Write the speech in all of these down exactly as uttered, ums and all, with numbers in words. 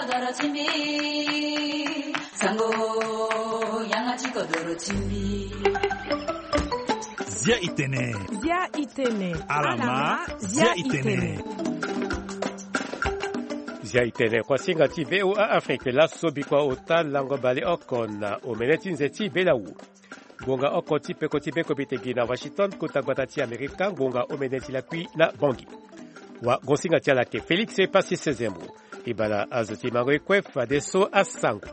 kodoro chimbi sango yangachi kodoro chimbi Zia itene Zia itene Alama Zia itene Zia itene kwa singa ti V O A Afrique la sobi kwa ota lango bale okona o meneti nzeti belawu Gonga okoti pe koti pe kopitegi na Washington kota gwatati Amerika gonga o meneti la kui na Bangi wa gonsinga tia lake Felix e pasi sezembo ibala azoti mangwe kwef adeso asango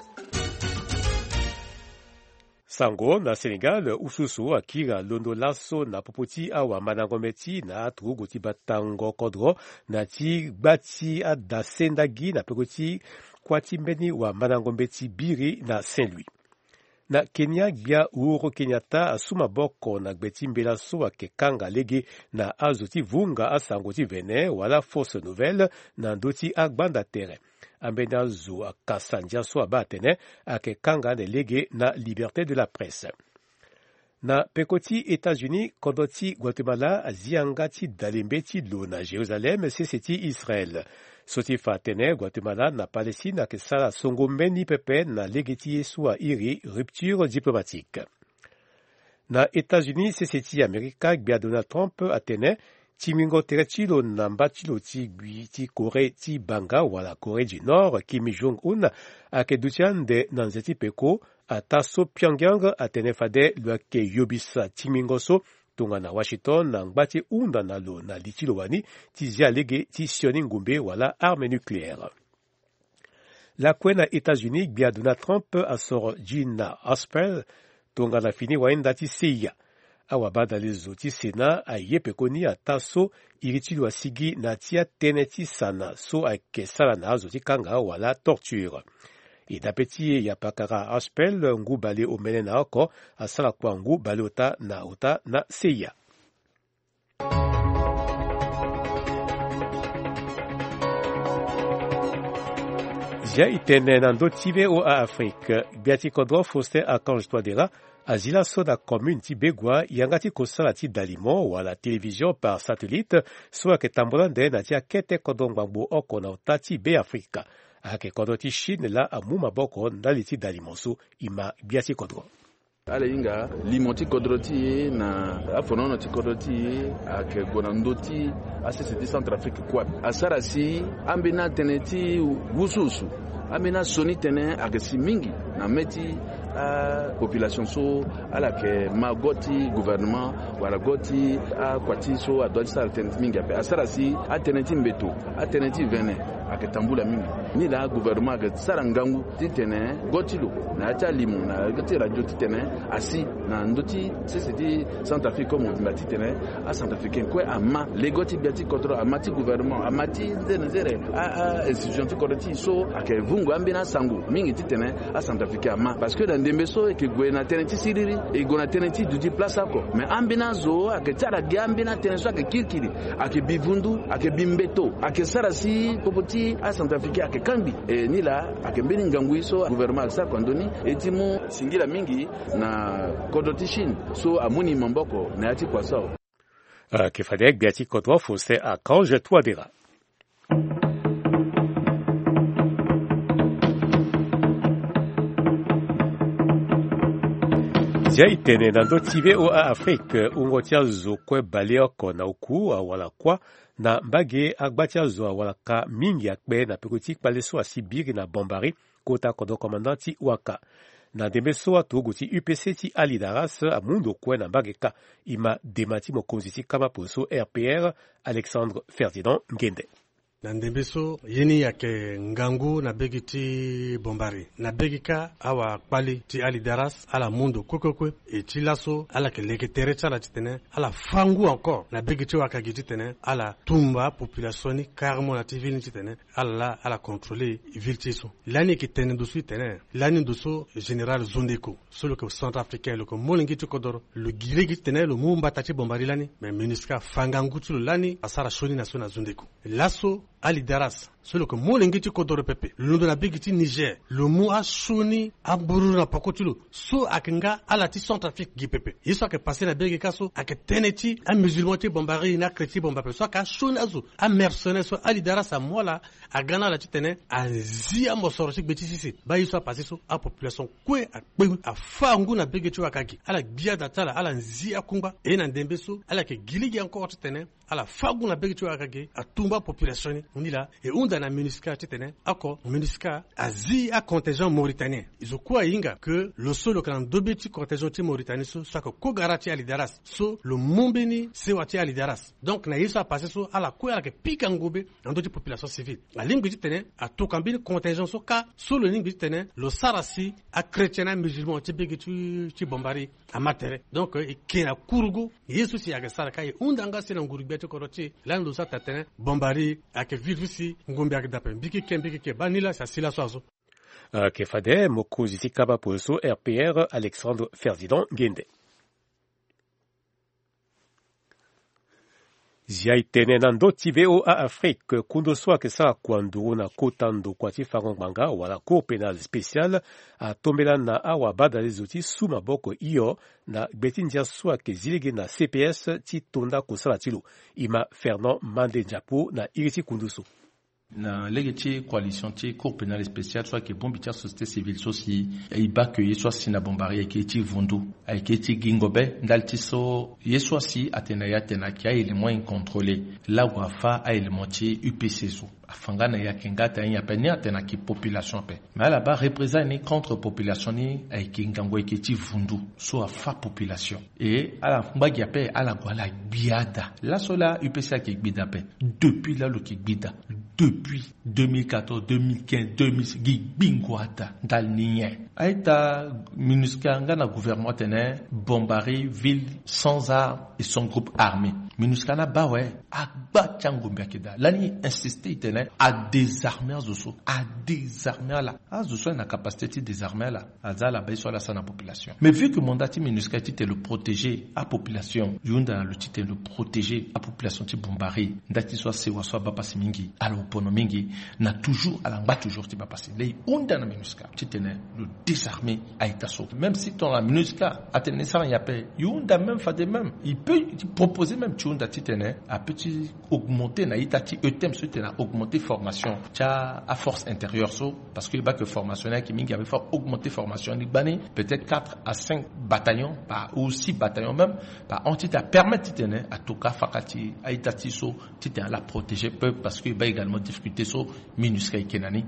Sango na Senegal ususu akira londo laso na popoti awa manangometi na atrugo ti batango kodro na ti gbati adasendagi na pekoti kwati mbeni wa manangometi biri na Saint-Louis. Na Kenya bia Uhuru Kenyatta asuma boko na gbeti mbela so akekanga lege na azoti vunga asango ti vene wala fausse nouvelle na ndoti agbanda terrain. Ambena zo akasanja so abatene akekanga ne lege na liberté de la presse. Na pekoti États-Unis kodoti Guatemala aziangati dalembeti lo na Jérusalem seseti Israël. Soti fatene Guatemala na Palestine akesala songo meni pepe na legeti yesu a iri rupture diplomatique. Na États-Unis seseti Amerika gbia Donald Trump atene Timingo terechilo na mbachilo ti gui ti Kore ti banga wala Kore du Nord Kim Jong-un akeduchian de nanzeti peko ataso Pyongyang atenefade luake yobisa Timingo so tonga na Washington na ngbati unda na lo na litilo wani ti zia lege ti sioni ngumbe wala arme nucléaire. La kwena États-Unis bia Donald Trump asoro Gina Haspel tonga na fini waenda ti seia. Awa bada lezo ti Sena aye pekoni ataso iritilo asigi na tia teneti sana so ake sala na azo ti kanga wala torture. E dapeti ya pakara Haspel ngu bale o mene na oko asala kwa ngu bale ota na ota na seia. Zia itene nando tive o a Afrique biati kodro foste akange toadera azila soda commune ti begwa yangati kosala ti dalimo wala télévision par satellite so ake tambola nde na ti akete kodo ngbangbo oko na ota ti be Afrika ake kodo ti Chine la amu maboko ndali ti dalimo so ima biati kodro. Ala inga limoti kodroti na afonono ti kodroti ake gonandoti asesiti Centrafrique kwa asara si ambina teneti wususu ambina soni tene ake si mingi na meti a population so ala ke magoti gouvernement wala goti a kwati so adoti sa teneti mingi ape asara si a teneti mbeto a teneti vene ake tambula mingi ni la gouvernement ake sara ngangu ti tene gotilo na acha limu na goti radio ti tene asi na ndoti sesiti Centrafrique comme on ti tene a Centrafricain kwe ama le goti biati kontro amati gouvernement amati nzere nzere a institution ti kodoti so ake vungu ambina sangu mingi ti tene a Centrafricain ama parce que dans dembeso e ke gwena teneti siriri e gona teneti du di place ako mais ambina zo ake tsara gambina teneso ake kirkiri ake bivundu ake bimbeto ake sarasi popoti a Centrafricain ake kambi e nila ake mbini ngangu iso gouvernement sa kondoni etimu singila mingi na kodoti Chine so amuni mamboko na ati kwa sao uh, kifadek biati kodro foste akange toadera. Zia itene nando tive o a Afrique ungotia zo kwe baleoko na uku wala kwa na mbage agbatia zo wala ka mingi akbe na pekoti paleso a Sibiri na Bombari kota kodo komandanti waka. Na demeso atu guti U P C ti Ali Daras a mundo kwe na mbage ka ima demati mokonzi ti kama poso R P R Alexandre Ferdinand Ngende. Na ndembeso yeni yake ngangu na begi ti Bombari na begi ka awa kpali ti Ali Daras ala mundo kwekwe e ti laso ala ke leke tere chala ti tene ala fangu encore na begi ti wakagi ti tene ala tumba population ni carrément na ti ville ti tene ala la ala contrôler ville ti so lani ki tene dosu tene lani dosu général Zondeko solo que centrafricain le ko molingi ti kodoro le girigi tene le mumba ta ti Bombari lani mais ministre fangangu ti lani asara shoni na so na Zondeko laso Ali Daras solo que mo lengiti kodoro pepe londo na bigiti Niger le mo a shoni a buru na pakotulu so akenga ala ti Centrafrique gi pepe yiso ke passer na bigi kaso ake teneti a musulman ti bombari na chrétien bombari so ka shoni azu a mercenaire so Ali Daras a mola a gana la titene a zia mo sorosik beti sisi ba yiso passer so a population kwe a kwe a fangu na bigi tu akaki ala bia datala ala zia kumba e na ndembe so ala ke giligi encore titene ala fangu na bigi tu akaki a tumba population ni la e unda na MINUSCA titene ako MINUSCA azi a contingent mauritanien izokuwa inga que le solo kan dobeti contingent mauritanien so soit que kogarati Ali Daras so le mombeni se wati Ali Daras donc na yisa passer so ala ko ala ke pikangobe ndoti population civile la ligne titene a to kambini contingent so ka so le ligne titene le sarasi a chrétien musulman ti begitu ti bombari a matere donc e kena kurugo yesu si aga saraka e undanga sina ngurubeti koroti lando sa tatene bombari a ke virusi ngombe ak dapen biki ken biki ke banila sa sila soazo uh, ke fade mokozi sikaba poso R P R Alexandre Ferdinand Gende ziaitene na ndoti V O A Afrique kundo soa ke sa kwando na kotando kwati fangonganga wala cour pénal spécial a tombela na awa badali zoti su maboko iyo na betindia soa ke zilege na C P S ti tonda kosala tilo ima Fernand Mandenjapo na iriti kunduso na legeti coalition ti cour pénale spéciale soit que bombi tia société civile sosi e ba que ye soit sina bombari e ke ti vundu e ke ti gingobe ndalti so ye soit si atena ya tena ki a élément incontrôlé la wafa a élément ti U P C so afanga na ya kengata ya pe ni atena ki population pe mais là-bas représente ni contre population ni e ke ngango e ke ti vundu so afa population et ala mbagi pe ala gwala biada la sola U P C ki gbida pe depuis là le ki gbida depuis deux mille quatorze, deux mille quinze, deux mille seize, bingwata dal niye. Aïta MINUSCA na gouvernement tene bombari ville sans armes et son groupe armé. MINUSCA na ba ouais a ba tchangombe keda. Lani insisté tene à désarmer zoso, à désarmer là. A zoso na capacité de désarmer là. Aza la ba sur la sana population. Mais vu que mandati MINUSCA était le protéger à population, yunda le titre le protéger à population ti bombari. Ndati soit sewa soit ba pasi mingi. Alors mingi na toujours à l'amba toujours tu vas passer les onda na MINUSCA tu tenais le désarmer à Itaso même si ton la MINUSCA a tenu ça il y a pas yunda même fa de même il peut proposer même tu onda tu tenais à petit augmenter na itati etem ce tenait augmenter formation cha à force intérieure so parce que bah que formationnel qui mingi avait fort augmenter formation ni bani peut-être quatre à cinq bataillons par ou six bataillons même par on t'a permettre tu tenais à toka fakati à itati so tu tenais la protéger peu parce que bah également difficulté so MINUSCA ikenani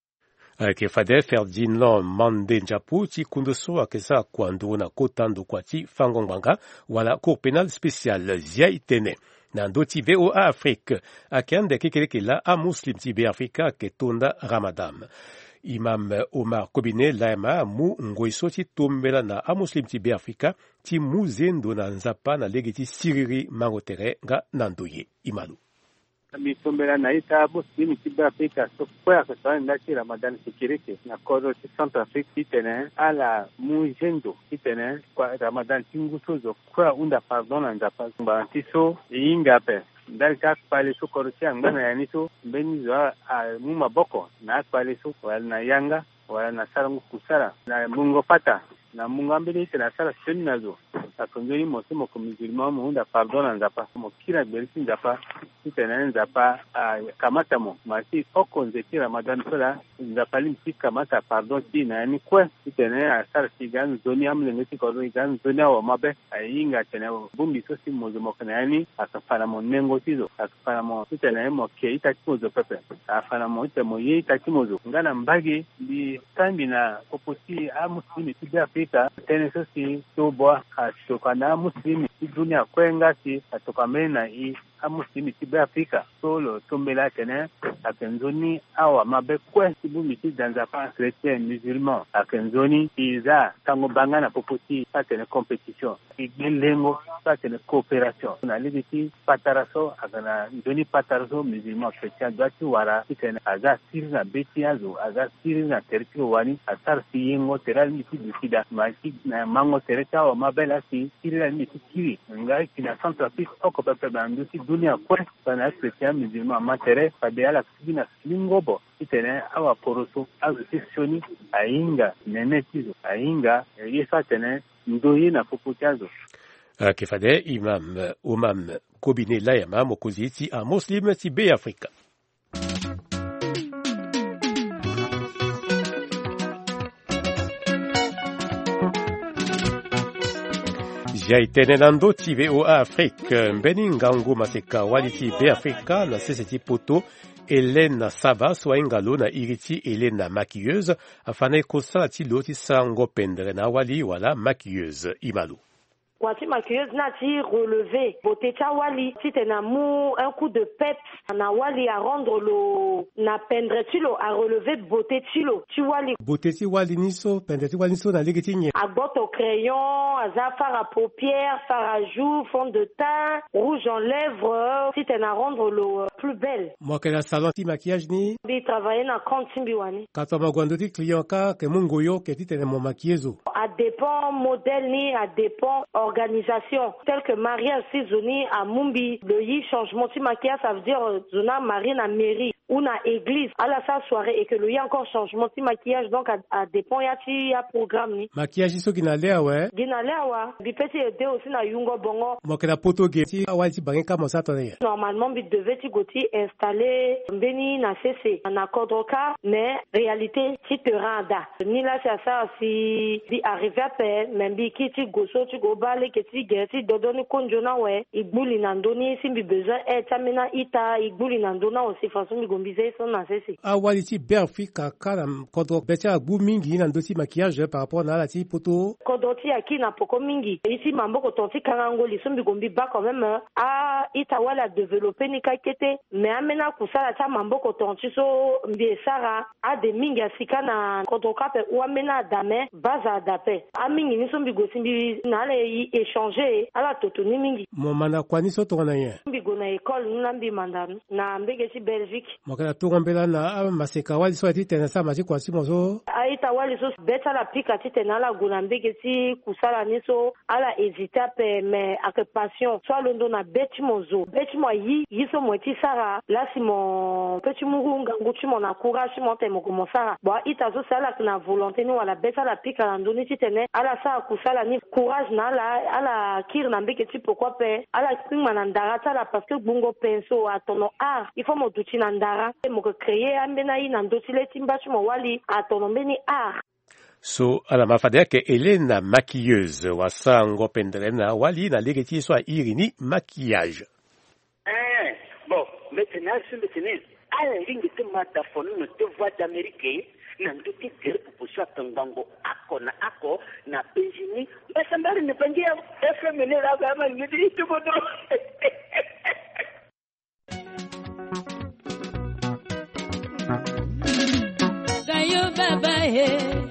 ke fade Ferdinand Mandenjapo ti kundoso akesa kwando na kotando kwati fangongwanga wala cour pénale spéciale zia itene na ndoti V O A Afrique akende kekeleke la a muslim ti be Afrika ke tonda Ramadan Imam Omar Kobine Laima mu ngoiso ti tombela na a muslim ti be Afrika ti mu zendo na nzapa na legeti siriri mangotere nga nandoye imalu mitombela na ita muslim ti be Afrika so kwa ka sa ndati Ramadan sikireke na kodo ti Centrafrique itene ala mujendo itene kwa Ramadan tinguso zo kwa unda pardon na nzapa ba tiso inga pe ndal ka pale so koroti angana yani so beni zo a mu maboko na pale so wala na yanga wala na sarangu kusara na mungo pata na mungo ambele ite na sara seni nazo akonjoni mosi mo musulman mo unda pardon na nzapa mo kila berisi nzapa itene nzapa kamata mo masi okonze ti Ramadan tola nzapa limsi kamata pardon ti na yani kwe itene asara sigan zoni amlenge ti kodo igan zoni wa mabe ayinga tene bumbi so si mozo mo kana yani akafana mo nengo tizo akafana mo itene mo ke ita ti mozo pepe afana mo ite mo ye ita ti mozo ngana mbagi di tambi na oposi a muslimi ti be Afrika tene so si to bo atoka na muslimi ti dunia kwenga si atoka mena i a muslimi ti be Afrika solo tombela tene akenzoni awa mabe kwe ti bumi ti danzapa chrétien musulman akenzoni iza tango bangana poposi atene compétition igbelengo atene coopération na libiti pataraso akana ndoni pataraso musulman chrétien doati wara itene aza siri na beti azo aza siri na territoire wani atar si yengo teral miti dusida maki na mango tereta wa mabela si siri na miti kiri ngai kina Centrafrique oko pepe bandu si dunia kwa sana chrétien musulman matere fabia kugina lingobo itene awa poroso azisoni ainga nenetizo ainga yesa tene ndoyi na poputazo kifade imam umam kobine layama mokoziti a muslim ti be Afrika. Jaitene nando ti V O A Afrique mbeni ngangu maseka waliti be Afrika na seseti poto Hélène Sava swa ingalo na iriti Hélène maquilleuse afana ikosala ti lo ti sango pendre na wali wala maquilleuse imalu. Wati maquilleuse na ti relevé beauté cha wali ti tena mou un coup de peps na wali à rendre lo na pendre ti lo à relever beauté ti lo ti wali beauté ti wali niso pendre ti wali niso na legi ti nye a boto crayon aza fard à paupières fard à joues fond de teint rouge en lèvres ti tena rendre lo plus belle moi que la salon ti maquillage ni bi travailler na kantimbi wani kato magwando ti client ka ke mungoyo ke ti tena mo maquilleuse a dépend modèle ni a dépend organisation telle que Maria Sizoni à Mumbi le yi changement ti maquillage ça veut dire zona Marie na mairie ou na église à la sa soirée et que le y a encore changement ti maquillage donc à, à dépend ya ti ya programme ni maquillage so kina lea ouais kina lea wa bi petit aider aussi na yungo bongo mo kena poto ge ti awa ti bangi ka mo sa tone normalement bi devait ti goti installer mbeni na C C na kodroka mais réalité ti te randa ni là c'est ça si di arriver à paix même bi ki ti goso ti go bale ke ti ge ti dodoni konjona we igbuli na ndoni si bi besoin et tamena ita igbuli na ndona aussi façon bi gombize son na sese awali ti be Afrika kala kodro betia gbu mingi na ndosi maquillage par rapport na la ti poto kodro ti aki na poko mingi ici mambo ko tonti kango li sombi gombi ba quand même a ita wala développer ni kakete mais amena kusala ta mambo ko tonti so mbi sara a de mingi asika na kodro kape ou amena dame baza dape a mingi ni sombi gosimbi na le yi échanger ala totoni mingi mo mana kwani so to na ye mbi go na école na mbi mandan na mbege ti Belgique mo kana to ngombela na maseka wali so ti tena sa maji kwa simo so aita wali so beta la pika ti tena la go na mbege ti kusala ni so ala hésiter pe mais avec passion so londo na beti mozo beti mo yi yi so mo ti sara la si mon petit murunga nguti mo na courage mo te mo ko sara bo ita so sala na volonté ni wala beta la pika la ndoni ti tena ala sa kusala ni courage na la ala kir na mbeke ti pourquoi pe ala kima na ndara tala parce que bungo penso a tono art il faut mo duti na ndara mo ko créer ambena yi na ndoti le timba mo wali a tono mbeni art so ala mafadea ke Hélène maquilleuse wa sango pendrena wali na legeti so irini maquillage eh bon maintenant c'est maintenant ala ringi te mata fonu no te voix d'Amérique na nduti kere pupushwa tangango ako na ako na penjini basa mbali ni pangia F M ne la gama ngidi tu bodo Gayo baba he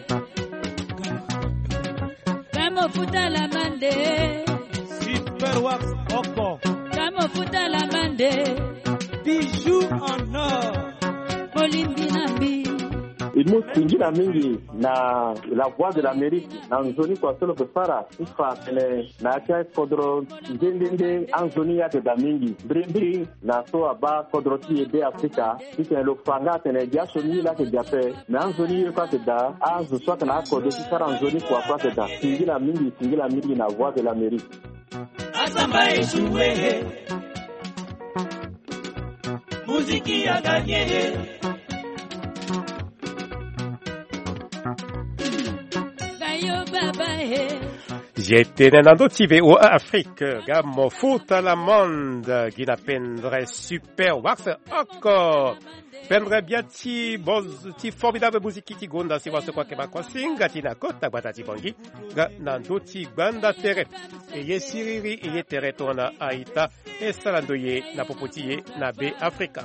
Kamo futa la mande Super Wax Oko Kamo futa la mande Bijou en or Molimbi nambi imusingira mingi na la voix de l'Amérique na nzoni kwa solo befara ifa tele na kia kodro ndende anzoni ya de mingi brimbi na so aba kodro ti ebe Afrika ite lo fanga tene dia soni la ke jape na anzoni ye kwa da azu so kana kodro ti sara anzoni kwa kwa da singira mingi singira mingi na voix de l'Amérique Asamba ejuwe muziki ya ganye J'étais nando ti V O A Afrique gamo futa la monde gina pendre super wax encore pendre bien ti boz ti formidable musique ti gonda si waso kwa keba kwa singa ti na kota bata ti bongi ga nando ti banda tere e ye siriri e ye tere tona aita e salando ye na popoti ye na be Afrika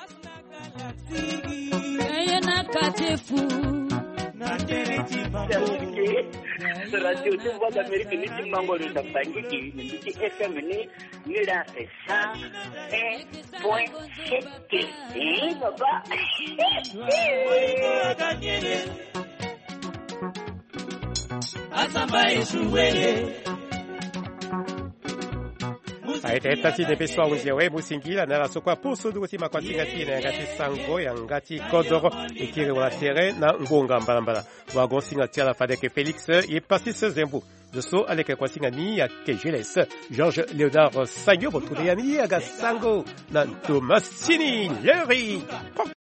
Aye na katefu radio tu voix d'Amérique ni ti mango de tambangi ki ni ti F M ni ni la c'est ça un point sept eh baba Asamba ejuwe aite tati ne pessoa unziwe musingila na la sokwa puso du ti makwati ngati na ngati sango ya ngati kodoro ikire wala tere na ngonga mbalambala wa gonsinga tia la fadeke Felix et Pastis Zembu de so aleke kwasinga ni ya Kejeles Georges Léonard Sagno botudeyani ya Sango na Tomasini Leri